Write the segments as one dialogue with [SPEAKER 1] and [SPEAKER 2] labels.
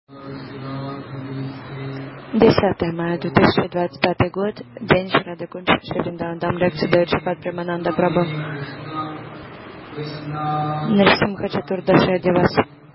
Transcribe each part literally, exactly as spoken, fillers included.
[SPEAKER 1] десятое мая две тысячи двадцать пятый год, день Шрады Кунджи Шри Вриндаван. Лекцию дает Шрипад Премананда Прабху. Нарисимха Чатурдаши Дивас.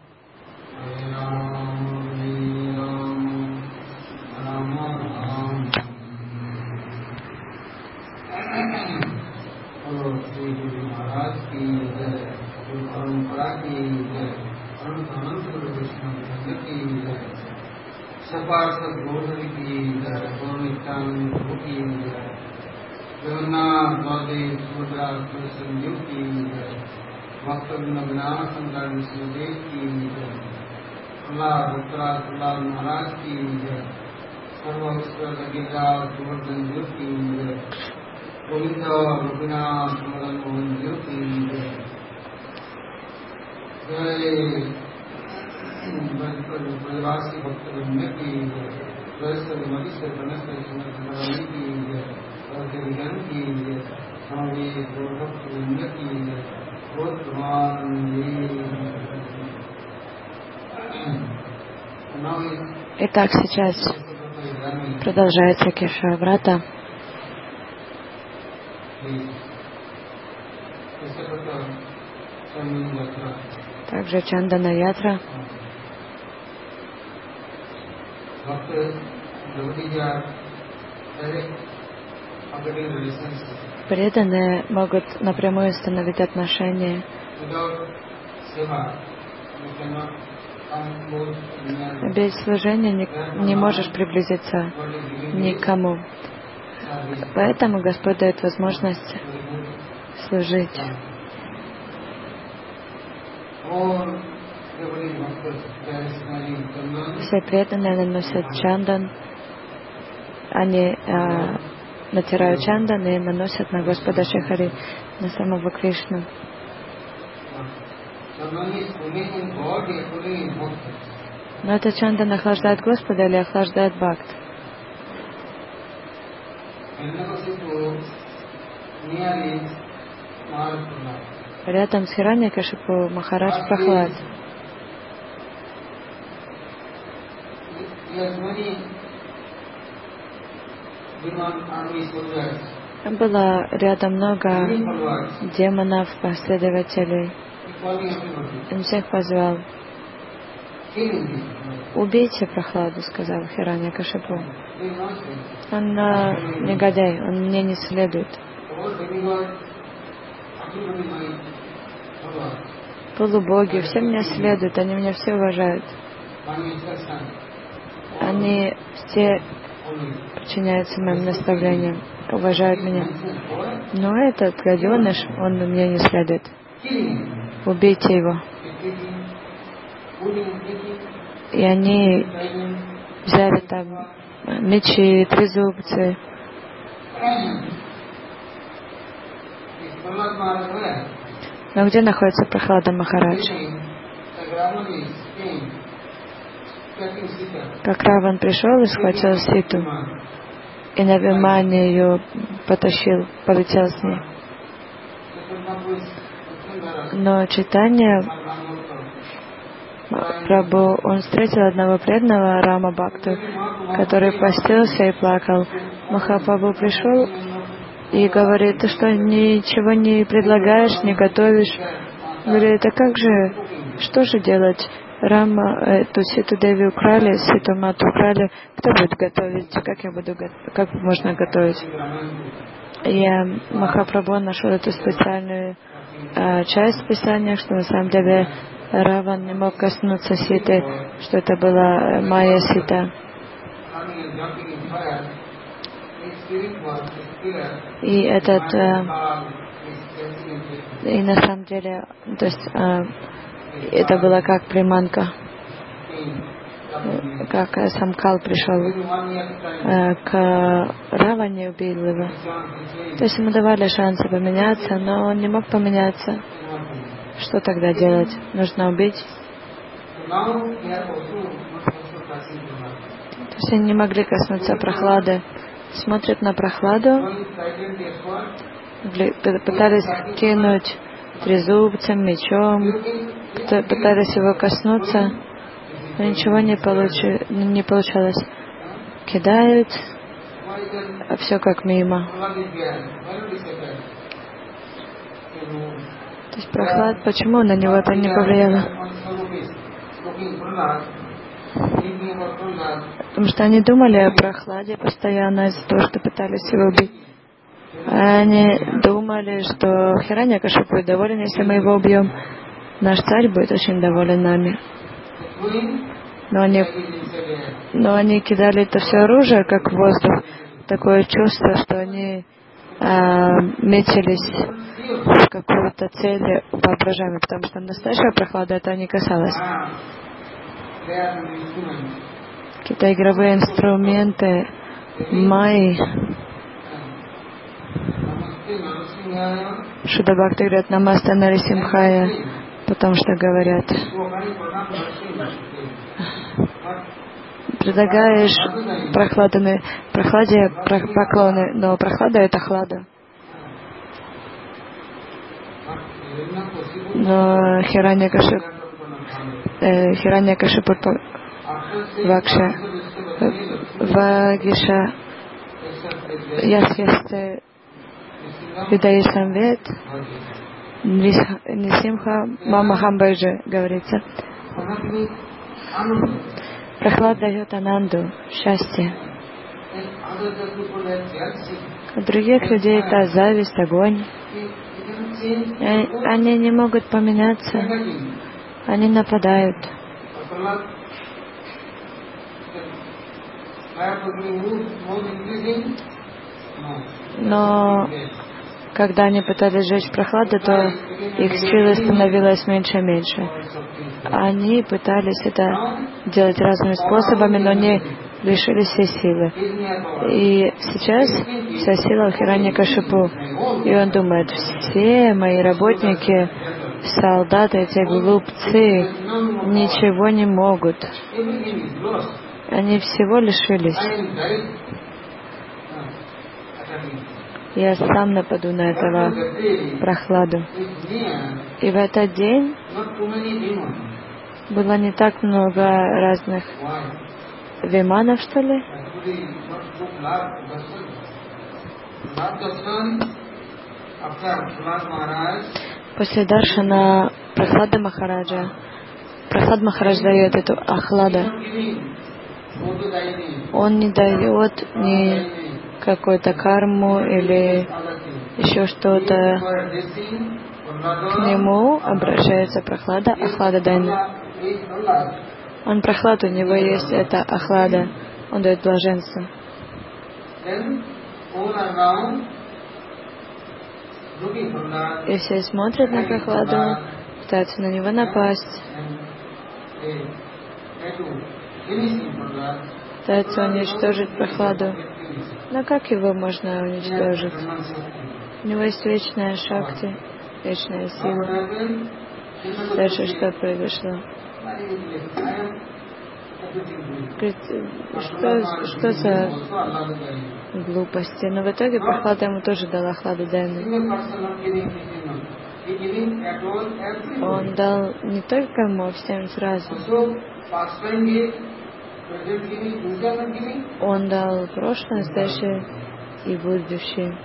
[SPEAKER 1] Итак, сейчас продолжается Кешаврата. Также Чандана Ятра. Преданные могут напрямую установить отношения. Без служения не, не можешь приблизиться никому. Поэтому Господь дает возможность служить. Все преданные наносят чандан. Они э, натирают чандан и наносят на Господа Шихари, на самого Кришну. Но это чандан охлаждает Господа или охлаждает Бхакт? Рядом с Хираньякашипу Махарадж Прахлад. Было рядом много демонов, последователей. Он всех позвал. Убейте Прахладу, сказал Хираньякашипу. Он а, негодяй, он мне не следует. Полубоги, все меня следуют, они меня все уважают. Они все подчиняются моим наставлениям, уважают меня. Но этот гаденыш, он мне не следует. Убейте его. И они взяли там мечи, трезубцы. Но где находится Прахлада Махарадж? Как Раван пришел и схватил Ситу, и на Вимане ее потащил, полетел с ней. Но Чайтанья Прабху, он встретил одного преданного Рама Бхакту, который постился и плакал. Махапрабху пришел и говорит: ты что, ничего не предлагаешь, не готовишь? Говорит: а как же, что же делать? Рама, эту Ситу Деви украли, Ситу Мату украли, кто будет готовить? Как я буду, как можно готовить? И Махапрабху нашел эту специальную э, часть Писания, что на самом деле Раван не мог коснуться Ситы, что это была Майя Сита. И этот, э, и на самом деле, то есть э, это было как приманка, как Самкал пришел э, к Раване, убил его. То есть ему давали шансы поменяться, но он не мог поменяться. Что тогда делать? Нужно убить. То есть они не могли коснуться Прахлады. Смотрят на Прахладу, пытались кинуть трезубцем, мечом, пытались его коснуться. но ничего не, получи, не получалось. Кидают, а все как мимо. То есть Прохлад, почему на него это не повлияло? Потому что они думали о Прохладе постоянно из-за того, что пытались его убить. Они думали, что Хираньякаша будет доволен, если мы его убьем. Наш царь будет очень доволен нами. Но они, но они кидали это все оружие, как в воздух. Такое чувство, что они а, метились в какую-то цель воображаемую, потому что настоящая Прохлада это не касалось. Какие-то игровые инструменты, майи. Шуда Бхакти говорят намасте Нарисимхая, потому что говорят, предлагаешь прохладами, прохладе поклоны, но прохлада это хлада. Но Хираньякашипу, э, Хираньякашипу Вакша, Вагиша, Ясьясте, Видаисамвет, Нисимха, Мама Хамбайджи, говорится. Прохлад дает ананду, счастье. У других людей это зависть, огонь. Они не могут поменяться. Они нападают. Но когда они пытались сжечь Прохладу, то их силы становилось меньше и меньше. Они пытались это делать разными способами, но не лишились всей силы. И сейчас вся сила у Хираньякашипу. И он думает, все мои работники, солдаты, эти глупцы, ничего не могут. Они всего лишились. Я сам нападу на этого Прохладу. И в этот день было не так много разных виманов, что ли? После даршана Прохлада Махараджа, Прохлад Махарадж дает эту ахлада. Он не дает ни какую-то карму или еще что-то. К нему обращается Прохлада, Ахлада Дайна. Он Прохлад, у него есть эта Ахлада. Он дает блаженство. И все смотрят на Прохладу, пытаются на него напасть, пытаются уничтожить Прохладу. Но как его можно уничтожить? У него есть вечная шакти, вечная сила. Дальше что произошло? Говорит, что, что за глупости? Но в итоге Прохлада ему тоже дала Ахладу Дайну. Он дал не только ему, а всем сразу. Он дал прошлое, настоящее и будущее.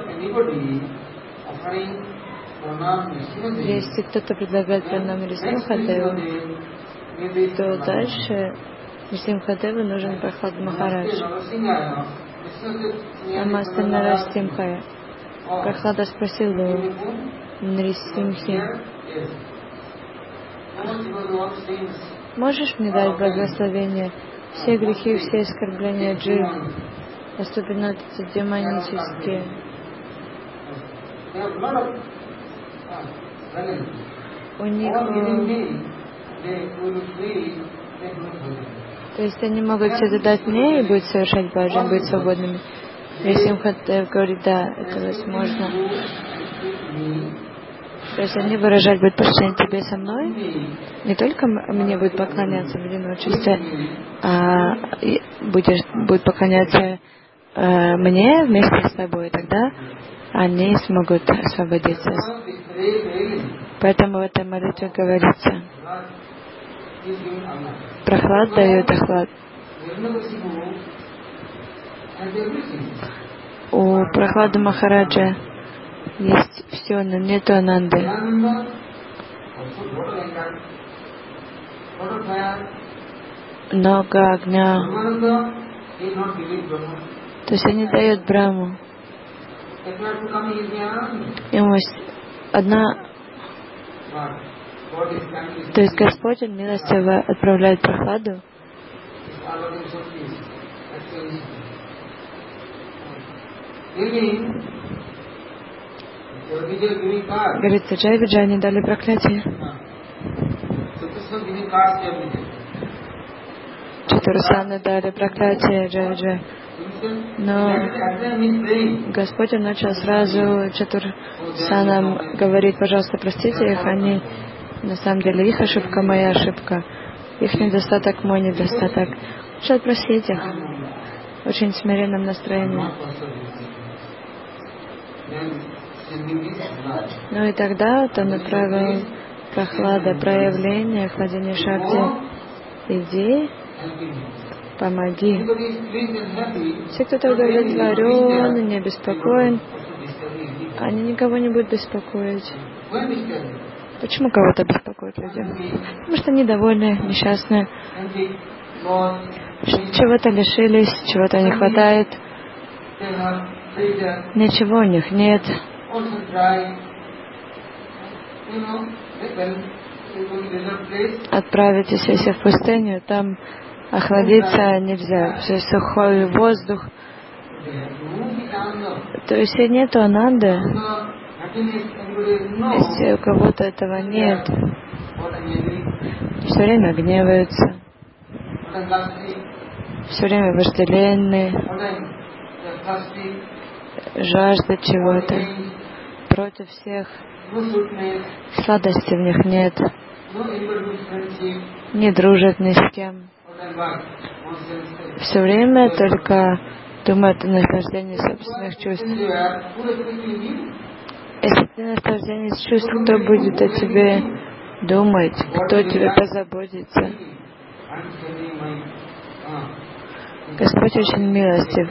[SPEAKER 1] Если кто-то предлагает пранам Нрисимхадеву, то дальше Нрисимхадеву нужен Прохлад Махарадж. Намасте Нарисимхая. Прохлада спросил его, Нрисимхи, можешь мне дать благословение? Все грехи, все оскорбления джив, особенно эти демонические. У них, то есть они могут все это дать мне и будут совершать баджан, быть свободными. Нрисимхадев говорит, да, это возможно. То есть они выражать будут почтение тебе со мной, не только мне будут поклоняться в одиночестве, а будешь, будут поклоняться э, мне вместе с тобой, тогда они смогут освободиться. Поэтому в этой молитве говорится, Прохлад дает охлад. У Прохлады Махараджа есть все, но нету Ананды. Много огня. То есть они дают Брахму. Ему одна... То есть Господь, Он милостиво отправляет Прохладу. Говорится, Джай Виджай, они дали проклятие. Чатурсаны дали проклятие Джай Виджай. Но Господь, Он начал сразу Чатурсанам говорить: пожалуйста, простите их, они на самом деле их ошибка, моя ошибка, их недостаток, мой недостаток. Начал просить их в очень смиренном настроении. Ну и тогда он направил Прохлада, проявление Хладини Шакти. Иди, помоги. Все, кто удовлетворен и не обеспокоен, они никого не будут беспокоить. Почему кого-то беспокоят люди? Потому что они довольны, несчастны, чего-то лишились, чего-то не хватает, ничего у них нет. Отправитесь, если в пустыню, там охладиться нельзя, все сухой воздух. То есть и нету Ананды, если у кого-то этого нет, все время гневаются, все время вожделенны, жаждут чего-то, против всех, сладости в них нет, не дружат ни с кем, все время только думают о наслаждении собственных чувств. Если ты наслаждение чувств, кто будет о тебе думать, кто о тебе позаботится? Господь очень милостив.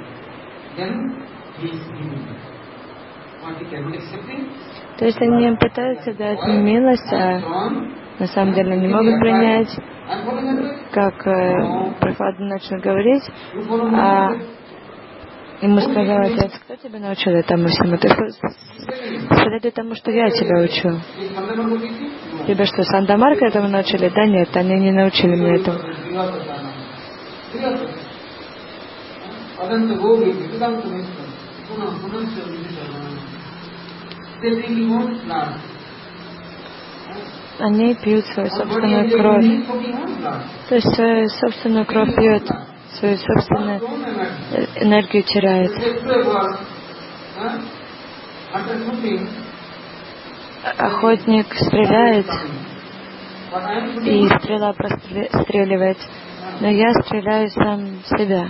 [SPEAKER 1] То есть они пытаются дать милость, а на самом деле не могут принять, как э, Прохлада начал говорить, а ему сказал отец: кто тебя научил этому всему? Ты следуй тому, что я тебя учу. Тебя что, Сандамарка этому научили? Да нет, они не научили меня этому. Они пьют свою собственную кровь. То есть свою собственную кровь пьет, свою собственную энергию теряет. Охотник стреляет, и стрела простреливает. Но я стреляю сам в себя.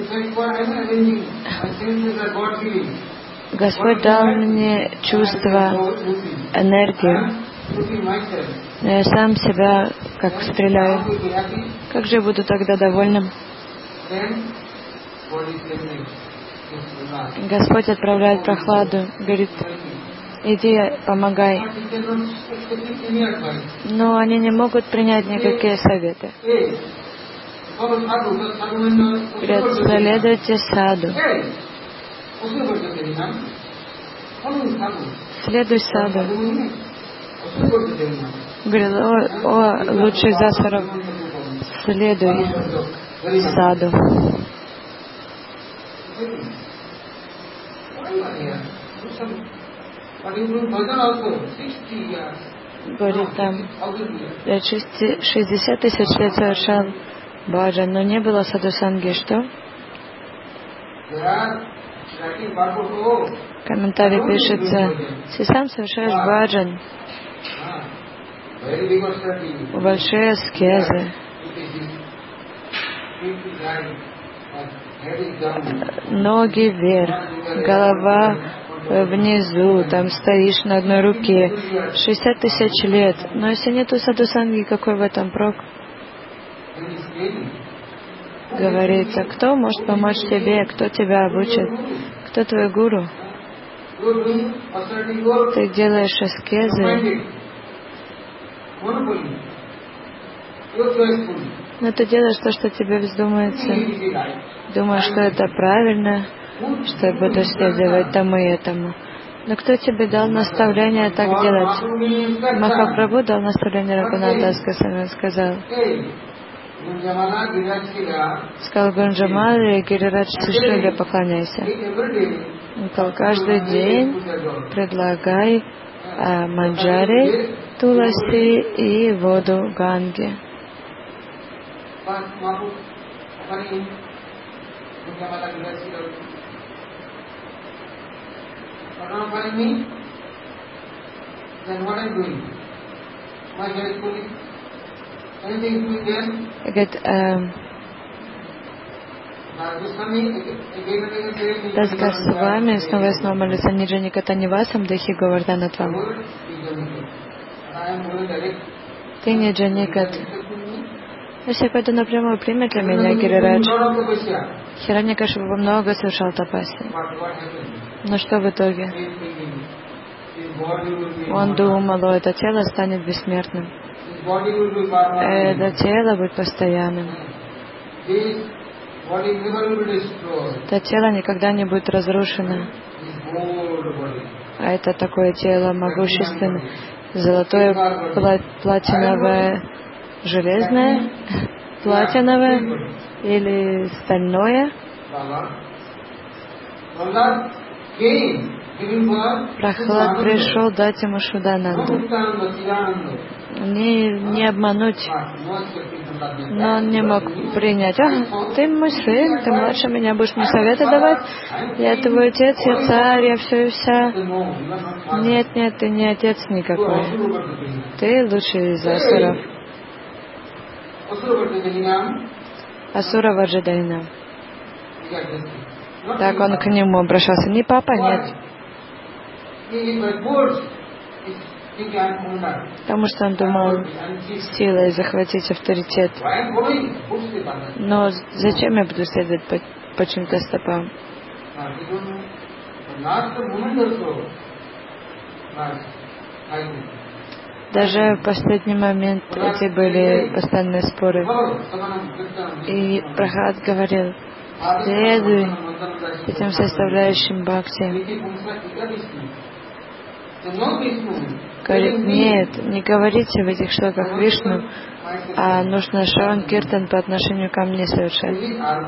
[SPEAKER 1] Господь дал мне чувство, энергию, но я сам себя как стреляю. Как же я буду тогда довольным? Господь отправляет Прохладу, говорит: иди, помогай. Но они не могут принять никакие советы. Говорят: следуйте саду. Следуй саду. Говорит: о, о лучший Засаров, следуй саду. Говорит, там шестьдесят тысяч лет совершал баджан, но не было саду-санги. Что? В комментарии пишется: если сам совершаешь баджан, большие аскезы, ноги вверх, голова внизу, там стоишь на одной руке, шестьдесят тысяч лет. Но если нету садхусанги, какой в этом прок? Говорится, кто может помочь тебе, кто тебя обучит, кто твой гуру? Ты делаешь аскезы, но ты делаешь то, что тебе вздумается. Думаешь, что это правильно, что я буду следовать тому и этому. Но кто тебе дал наставление так делать? Махапрабху дал наставление, Рагунатас Госвами сказал. Сказал Гунджамали, Гирирадж Шишиле поклоняйся. Он сказал, каждый день предлагай а, манджари, туласи и воду Ганги. Говорит, э, Дас с вами снова и снова молится Ниджани Катанивасам Дахи Говарданатвам. Ты Ниджани Кат. Если я пойду напрямую, примет ли меня Гирирадж? Хираньякашипу много совершал тапаси. Но что в итоге? Он думал, что это тело станет бессмертным. Это тело будет постоянным. Это тело никогда не будет разрушено. А это такое тело могущественное, золотое, пла- платиновое, железное, платиновое или стальное. Прохлад пришел дать ему Шудананду. Не, не обмануть. Но он не мог принять. А, ты мой сын, ты младше меня, будешь мне советы давать? Я твой отец, я царь, я все и вся. Нет, нет, ты не отец никакой. Ты лучший из асуров. Асура Ваджадайна. Так он к нему обращался. Не папа, нет. Потому что он думал силой захватить авторитет. Но зачем я буду следовать по, по чьим-то стопам? Даже в последний момент эти были постоянные споры. И Прахлад говорил, следуй этим составляющим бхакти. Говорит, нет, не говорите в этих шлоках Вишну, а нужно Шраван Киртан по отношению ко мне совершать.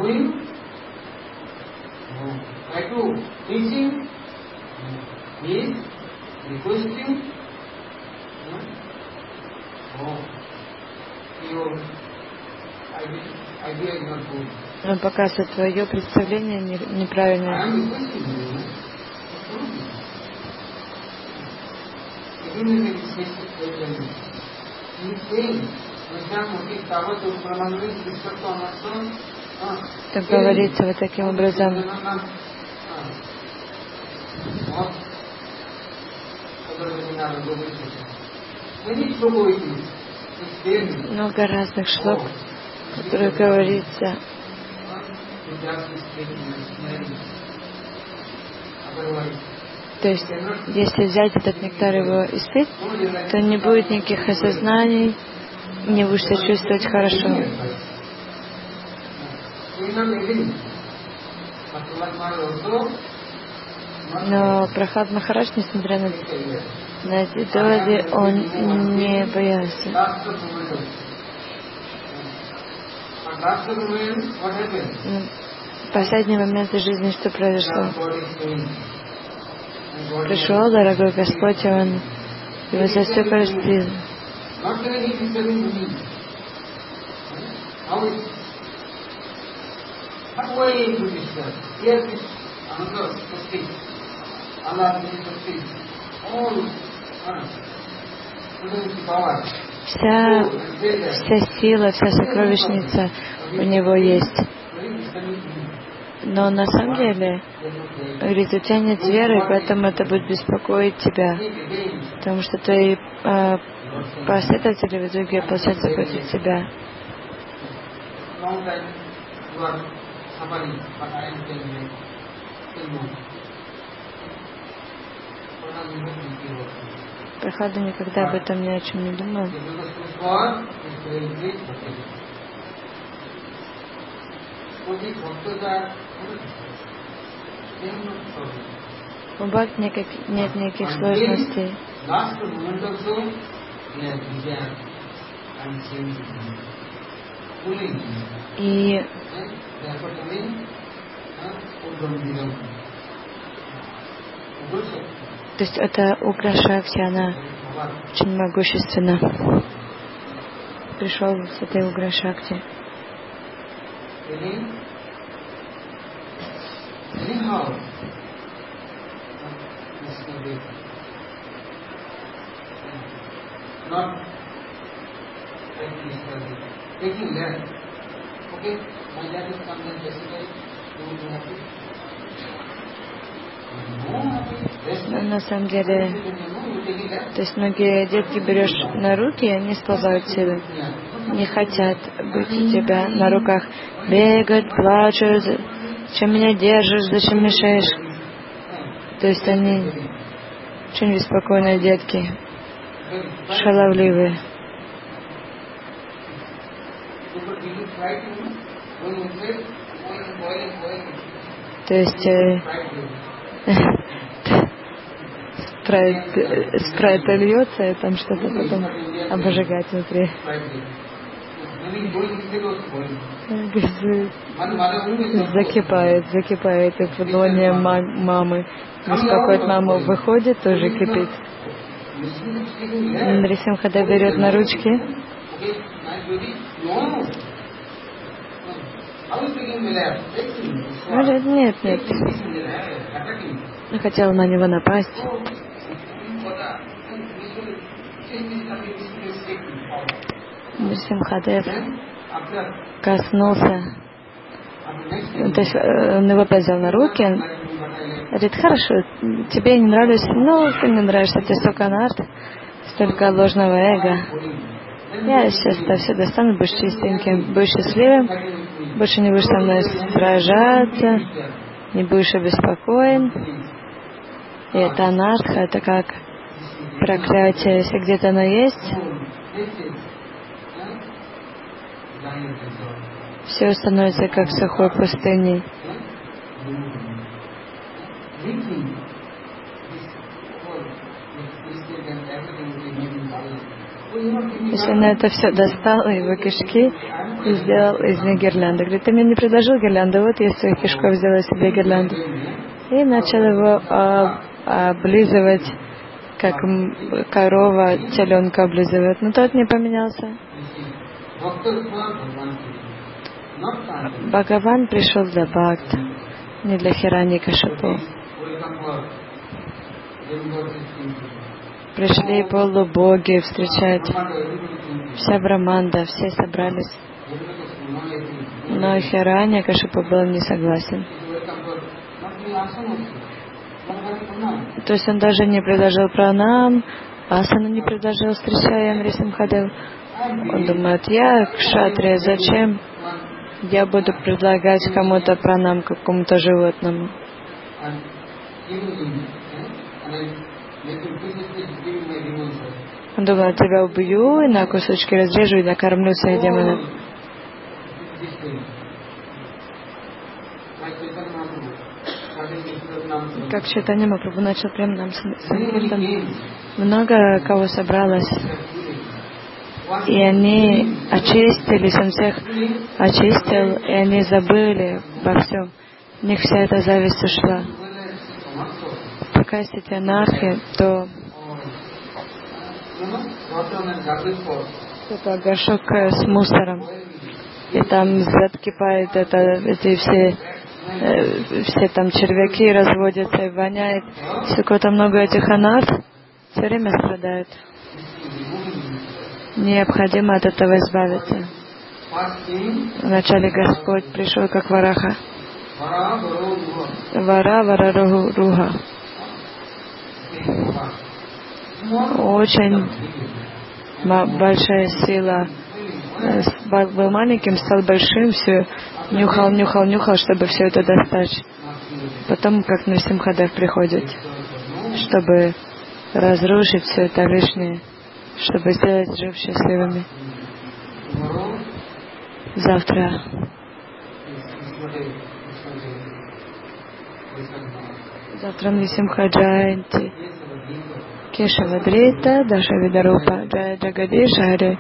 [SPEAKER 1] Он показывает, твое представление неправильное. Так говорится вот таким образом. Много разных шлок, в которых говорится. То есть, если взять этот нектар и его испить, то не будет никаких осознаний, не будешь себя чувствовать хорошо. Но Прахлад Махарадж, несмотря на, на эти доводы, он не боялся. В последний момент жизни что произошло? Пришел дорогой Господь, и он его за все простил. Вся, вся сила, вся сокровищница у него есть. Но на самом деле, говорит, у тебя нет веры, поэтому это будет беспокоить тебя. Потому что твои э, последователи в итоге получаются против тебя. Прохлада никогда об этом ни о чем не думал. У Бхакти нет никаких сложностей. И то есть это Угра-шакти, она очень могущественна. Пришел с этой Угра-шакти. Но на самом деле, то есть многие детки берешь на руки, и они сползают силы. Не хотят быть у тебя на руках. Бегают, плачут. Зачем меня держишь, зачем мешаешь? То есть они очень беспокойные детки, шаловливые. То есть э, спрайт, спрайт льется, и там что-то потом обжигать внутри. Закипает, закипает, и подолание мамы. Беспокоит маму, выходит, тоже кипит. Нрисимхадев берет на ручки. Говорит, нет, нет. Я хотела на него напасть. Нрисимхадев коснулся. То есть он его опять взял на руки. Говорит, хорошо, тебе не нравлюсь, ну, ты мне нравишься, ты столько нарт, столько ложного эго. Я сейчас это все достану, будешь чистеньким, будешь счастливым, больше не будешь со мной сражаться, не будешь обеспокоен. И это анарха, это как проклятие, если где-то оно есть, все становится как в сухой пустыне. Если он это все достал, его кишки, и сделал из них гирлянду. Говорит, ты мне не предложил гирлянду, вот я из своих кишков сделаю себе гирлянду. И начал его а, облизывать, как корова теленка облизывает. Но тот не поменялся. Бхагаван пришел для Бхакт, не для Хираньякашипу. Пришли полубоги встречать. Вся Браманда, все собрались. Но Хираньякашипу был не согласен. То есть он даже не предложил пранам, асану не предложил, встречая Нрисимхадев. Он думает, я кшатрия, зачем я буду предлагать кому-то пранам, какому-то животному? Он думает, тебя убью, и на кусочки разрежу, и накормлю своих демонов. Как Чайтанья Махапрабху начал прям нам санкиртан. Много кого собралось. И они очистились, он всех очистил, и они забыли во всем. У них вся эта зависть ушла. Пока есть эти анархи, то это горшок с мусором. И там закипает это, эти все, э, все там червяки разводятся и воняет. Если у кого-то много этих анарх, все время страдают. Необходимо от этого избавиться. Вначале Господь пришел как Вараха. Вара Вара Руга. Очень большая сила. Был маленьким, стал большим, все нюхал, нюхал, нюхал, чтобы все это достать. Потом, как Нарсимхадев приходит, чтобы разрушить все это лишнее, чтобы сделать жив счастливыми. Завтра завтра Нарсимха Джаянти, Кешава Дрита, Даша Видарупа, Джая Джагадиша Харе.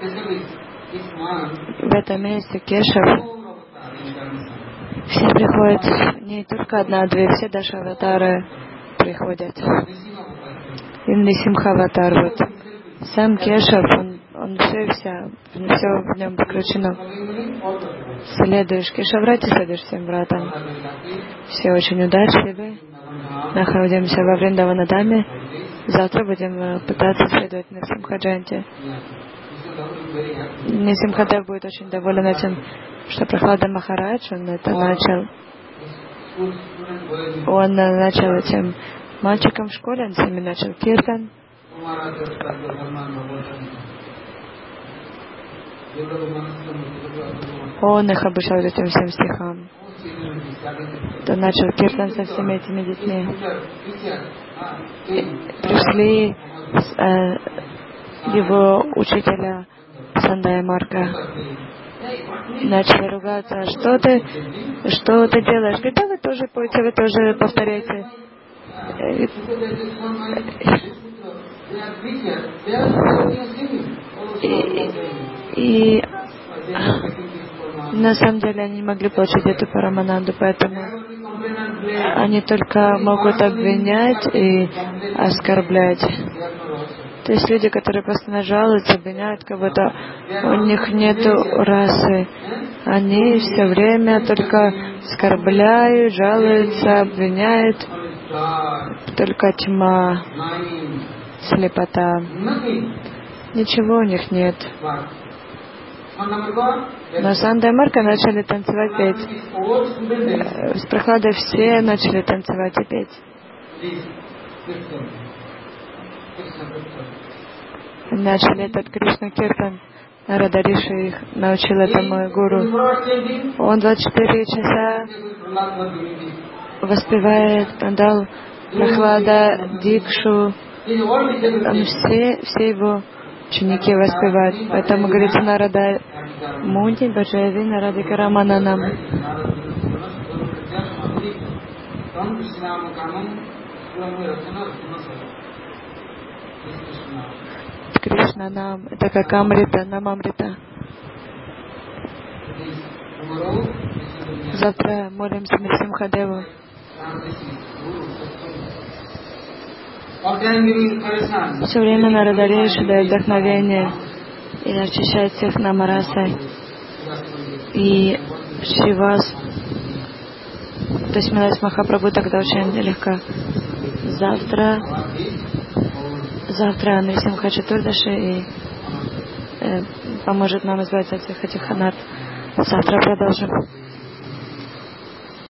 [SPEAKER 1] В этом месте Кешав, все приходят, не только одна-две, все Дашаватары приходят. И Нарсимха-аватар, вот. Сам Кешав, он, он все и вся, все в нем заключено. Следуешь Кешаврате, следуешь всем братам. Все очень удачливы. Находимся во Вриндаванадаме. Завтра будем пытаться следовать Нарсимха Джаянти. Нарсимхадев будет очень доволен этим, что Прахлада Махарадж, он это начал. Он начал этим мальчиком в школе, он с ними начал киртан. Он их обучал этим всем стихам. Он начал киртан со всеми этими детьми. И пришли э, его учителя Сандая Марка. Начали ругаться. Что ты, что ты делаешь? Говорит, да вы тоже пойте, вы тоже повторяйте. И, и на самом деле они не могли получить эту Парамананду, поэтому они только могут обвинять и оскорблять. То есть люди, которые постоянно жалуются, обвиняют кого-то, у них нету расы. Они все время только оскорбляют, жалуются, обвиняют. Только тьма, слепота. Ничего у них нет. Но Сандая Марка начали танцевать, петь. С Прахладой все начали танцевать и петь. Начали этот Кришна Киртан. Радариши их научил этому гуру. Он двадцать четыре часа воспевает, он дал Прахлада Дикшу. Он все, все его ученики воспевают. Поэтому говорится Нарада Мунти Баджави Нарадика Рамананам. Кришна нам, это как Амрита, нам Амрита. Завтра молимся Нарсимхадеву. Все время Нарадариши дает вдохновение и очищает всех намарасой. И Шривас, то есть Милас Махапрабху тогда очень легко. Завтра, завтра Нарсимха Чатурдаши и э, поможет нам избавиться от всех этих анат. Завтра продолжим.